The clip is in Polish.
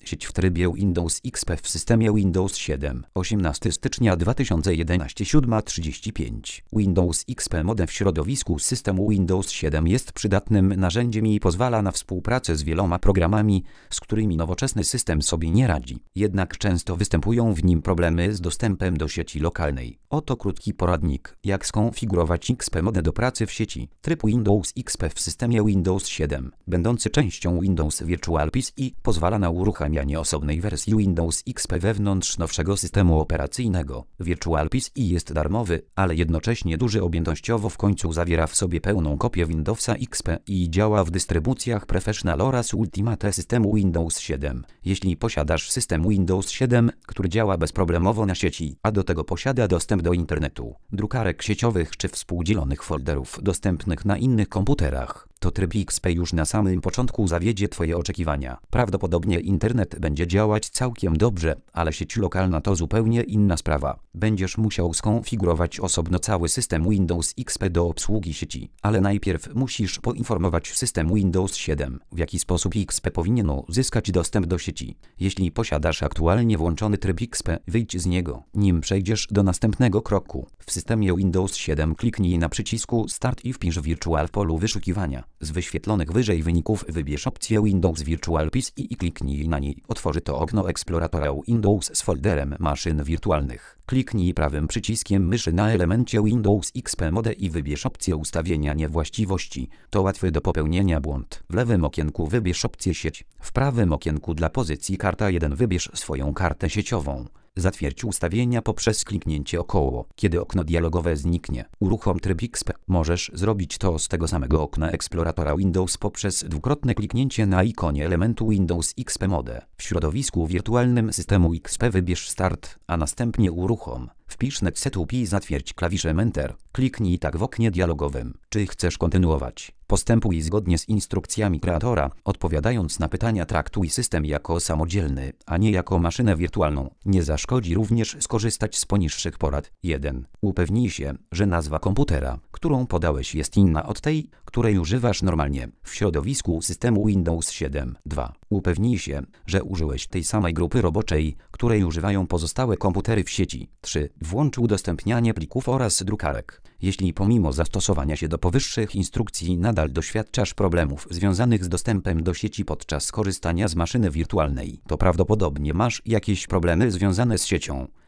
Sieć w trybie Windows XP w systemie Windows 7. 18 stycznia 2011 7:35. Windows XP Mode w środowisku systemu Windows 7 jest przydatnym narzędziem i pozwala na współpracę z wieloma programami, z którymi nowoczesny system sobie nie radzi. Jednak często występują w nim problemy z dostępem do sieci lokalnej. Oto krótki poradnik, jak skonfigurować XP Mode do pracy w sieci. Tryb Windows XP w systemie Windows 7, będący częścią Windows Virtual PC, pozwala na uruchamianie osobnej wersji Windows XP wewnątrz nowszego systemu operacyjnego. Virtual PC jest darmowy, ale jednocześnie duży objętościowo, w końcu zawiera w sobie pełną kopię Windowsa XP i działa w dystrybucjach Professional oraz Ultimate systemu Windows 7. Jeśli posiadasz system Windows 7, który działa bezproblemowo na sieci, a do tego posiada dostęp do internetu, drukarek sieciowych czy współdzielonych folderów dostępnych na innych komputerach, to tryb XP już na samym początku zawiedzie Twoje oczekiwania. Prawdopodobnie internet będzie działać całkiem dobrze, ale sieć lokalna to zupełnie inna sprawa. Będziesz musiał skonfigurować osobno cały system Windows XP do obsługi sieci. Ale najpierw musisz poinformować system Windows 7, w jaki sposób XP powinien uzyskać dostęp do sieci. Jeśli posiadasz aktualnie włączony tryb XP, wyjdź z niego. Nim przejdziesz do następnego kroku, w systemie Windows 7 kliknij na przycisku Start i wpisz Virtual w polu wyszukiwania. Z wyświetlonych wyżej wyników wybierz opcję Windows Virtual PC i kliknij na niej. Otworzy to okno eksploratora Windows z folderem maszyn wirtualnych. Kliknij prawym przyciskiem myszy na elemencie Windows XP Mode i wybierz opcję ustawienia niewłaściwości. To łatwy do popełnienia błąd. W lewym okienku wybierz opcję sieć. W prawym okienku dla pozycji karta 1 wybierz swoją kartę sieciową. Zatwierdź ustawienia poprzez kliknięcie około. Kiedy okno dialogowe zniknie, uruchom tryb XP. Możesz zrobić to z tego samego okna eksploratora Windows poprzez dwukrotne kliknięcie na ikonie elementu Windows XP Mode. W środowisku wirtualnym systemu XP wybierz Start, a następnie uruchom. Wpisz Next Setup i zatwierdź klawiszem Enter. Kliknij tak w oknie dialogowym. Czy chcesz kontynuować? Postępuj zgodnie z instrukcjami kreatora, odpowiadając na pytania. Traktuj system jako samodzielny, a nie jako maszynę wirtualną. Nie zaszkodzi również skorzystać z poniższych porad. 1. Upewnij się, że nazwa komputera, którą podałeś, jest inna od tej, której używasz normalnie w środowisku systemu Windows 7. 2. Upewnij się, że użyłeś tej samej grupy roboczej, której używają pozostałe komputery w sieci. 3. Włącz udostępnianie plików oraz drukarek. Jeśli pomimo zastosowania się do powyższych instrukcji nadal doświadczasz problemów związanych z dostępem do sieci podczas korzystania z maszyny wirtualnej, to prawdopodobnie masz jakieś problemy związane z siecią.